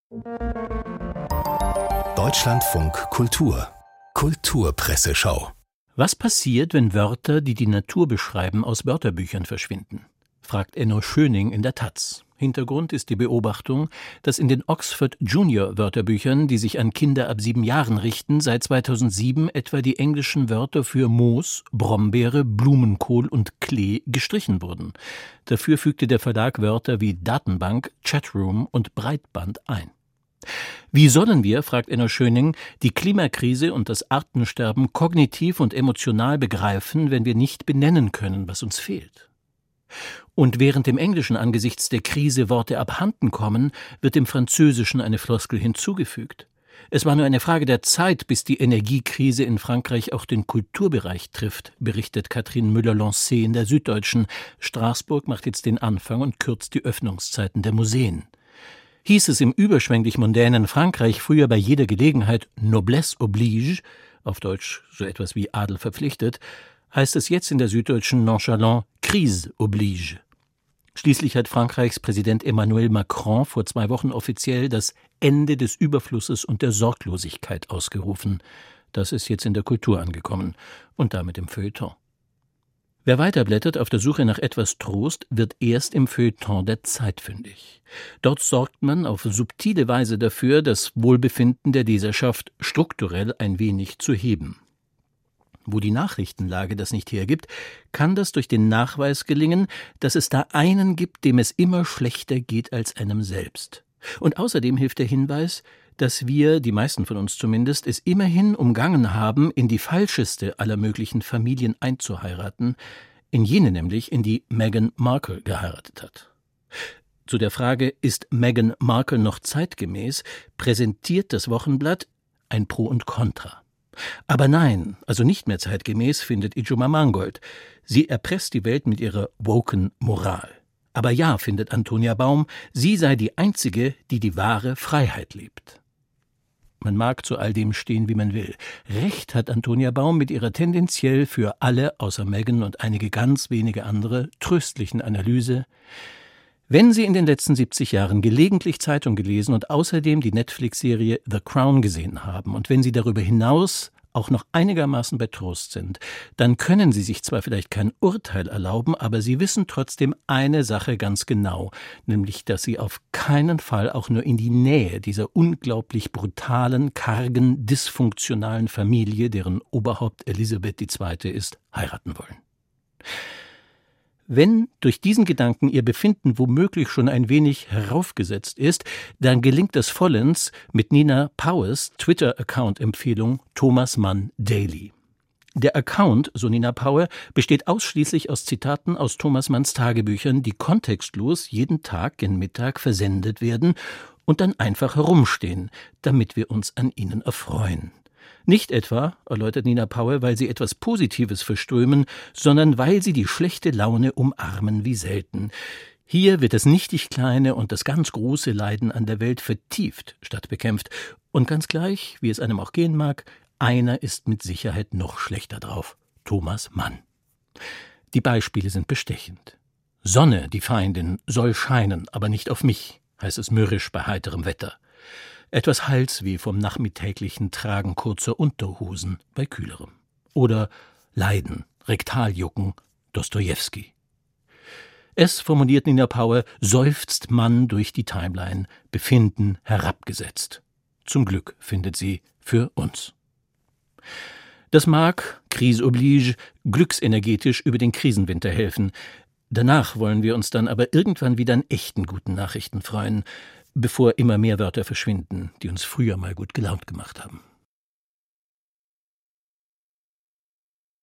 Deutschlandfunk Kultur Kulturpresseschau. Was passiert, wenn Wörter, die die Natur beschreiben, aus Wörterbüchern verschwinden? Fragt Enno Schöning in der taz. Hintergrund ist die Beobachtung, dass in den Oxford Junior Wörterbüchern, die sich an Kinder ab 7 Jahren richten, seit 2007 etwa die englischen Wörter für Moos, Brombeere, Blumenkohl und Klee gestrichen wurden. Dafür fügte der Verlag Wörter wie Datenbank, Chatroom und Breitband ein. Wie sollen wir, fragt Enno Schöning, die Klimakrise und das Artensterben kognitiv und emotional begreifen, wenn wir nicht benennen können, was uns fehlt? Und während dem Englischen angesichts der Krise Worte abhanden kommen, wird dem Französischen eine Floskel hinzugefügt. Es war nur eine Frage der Zeit, bis die Energiekrise in Frankreich auch den Kulturbereich trifft, berichtet Catherine Müller-Lancé in der Süddeutschen. Straßburg macht jetzt den Anfang und kürzt die Öffnungszeiten der Museen. Hieß es im überschwänglich mondänen Frankreich früher bei jeder Gelegenheit Noblesse oblige, auf Deutsch so etwas wie Adel verpflichtet, heißt es jetzt in der Süddeutschen nonchalant Crise oblige. Schließlich hat Frankreichs Präsident Emmanuel Macron vor 2 Wochen offiziell das Ende des Überflusses und der Sorglosigkeit ausgerufen. Das ist jetzt in der Kultur angekommen und damit im Feuilleton. Wer weiterblättert auf der Suche nach etwas Trost, wird erst im Feuilleton der Zeit fündig. Dort sorgt man auf subtile Weise dafür, das Wohlbefinden der Leserschaft strukturell ein wenig zu heben. Wo die Nachrichtenlage das nicht hergibt, kann das durch den Nachweis gelingen, dass es da einen gibt, dem es immer schlechter geht als einem selbst. Und außerdem hilft der Hinweis, dass wir, die meisten von uns zumindest, es immerhin umgangen haben, in die falscheste aller möglichen Familien einzuheiraten, in jene nämlich, in die Meghan Markle geheiratet hat. Zu der Frage, ist Meghan Markle noch zeitgemäß, präsentiert das Wochenblatt ein Pro und Contra. Aber nein, also nicht mehr zeitgemäß, findet Ijoma Mangold. Sie erpresst die Welt mit ihrer woken Moral. Aber ja, findet Antonia Baum, sie sei die Einzige, die die wahre Freiheit liebt. Man mag zu all dem stehen, wie man will. Recht hat Antonia Baum mit ihrer tendenziell für alle, außer Meghan und einige ganz wenige andere, tröstlichen Analyse. Wenn Sie in den letzten 70 Jahren gelegentlich Zeitung gelesen und außerdem die Netflix-Serie The Crown gesehen haben und wenn Sie darüber hinaus auch noch einigermaßen bei Trost sind, dann können Sie sich zwar vielleicht kein Urteil erlauben, aber Sie wissen trotzdem eine Sache ganz genau, nämlich, dass Sie auf keinen Fall auch nur in die Nähe dieser unglaublich brutalen, kargen, dysfunktionalen Familie, deren Oberhaupt Elisabeth II. Ist, heiraten wollen. Wenn durch diesen Gedanken Ihr Befinden womöglich schon ein wenig heraufgesetzt ist, dann gelingt es vollends mit Nina Powers Twitter-Account-Empfehlung Thomas Mann Daily. Der Account, so Nina Power, besteht ausschließlich aus Zitaten aus Thomas Manns Tagebüchern, die kontextlos jeden Tag gen Mittag versendet werden und dann einfach herumstehen, damit wir uns an ihnen erfreuen. Nicht etwa, erläutert Nina Power, weil sie etwas Positives verströmen, sondern weil sie die schlechte Laune umarmen wie selten. Hier wird das nichtig Kleine und das ganz große Leiden an der Welt vertieft statt bekämpft. Und ganz gleich, wie es einem auch gehen mag, einer ist mit Sicherheit noch schlechter drauf: Thomas Mann. Die Beispiele sind bestechend. Sonne, die Feindin, soll scheinen, aber nicht auf mich, heißt es mürrisch bei heiterem Wetter. Etwas Halsweh vom nachmittäglichen Tragen kurzer Unterhosen bei kühlerem. Oder Leiden, Rektaljucken, Dostojewski. Es, formuliert Nina Power, seufzt Mann durch die Timeline, Befinden herabgesetzt. Zum Glück, findet sie, für uns. Das mag, Crise oblige, glücksenergetisch über den Krisenwinter helfen. Danach wollen wir uns dann aber irgendwann wieder an echten guten Nachrichten freuen, bevor immer mehr Wörter verschwinden, die uns früher mal gut gelaunt gemacht haben.